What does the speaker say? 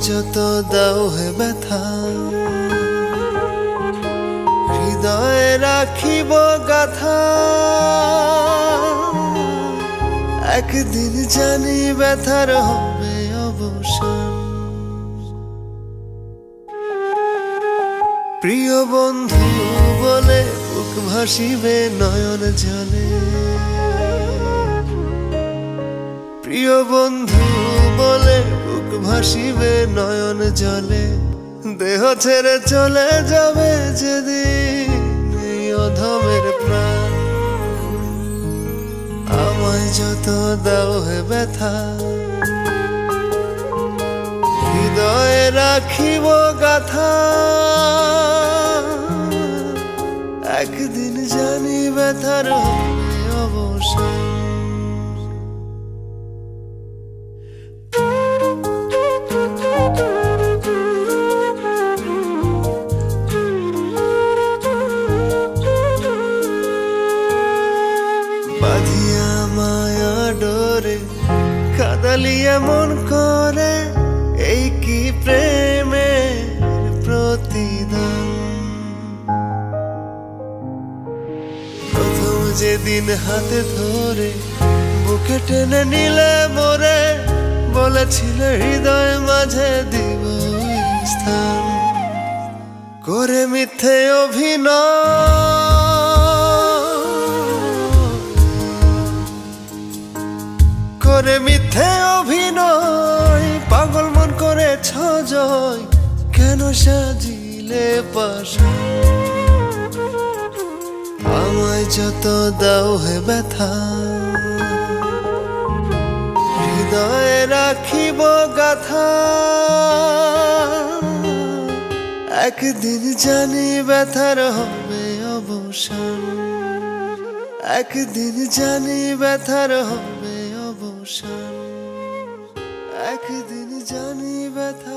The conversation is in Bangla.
যত দাও হে ব্যথা, হৃদয়ে রাখিব গাথা। একদিন জানি ব্যথার হবে অবসান। প্রিয় বন্ধু বলে বুক ভাসিবে নয়ন জলে। প্রিয় বন্ধু বলে বুক ভাসিবে নয়ন জলে। দেহ ছেড়ে চলে যাবে যেদিন এই অধমের প্রাণ। আমায় যত দাও হে ব্যথা, হৃদয়ে রাখিব গাথা। একদিন জানি ব্যথার হবে অবসান। বাঁধিয়া মায়া ডোরে কাদালিয়া মন করে, এই কি প্রেমের প্রতিদান। প্রথম যেদিন হাতে ধরে বুকে টেনে নিলে মোরে, বলেছিলে হৃদয় মাঝে দিব স্থান। করে মিথ্যে করে মিথ্যে অভিনয়, পাগল মন করেছ জয়। কেন সাজিলে পাশা, আমায় যত দাও হে ব্যথা, হৃদয়ে রাখিব গাথা। একদিন জানি ব্যথার হবে অবসান। একদিন জানি ব্যথার হবে অবসান। একদিন জানি ব্যথা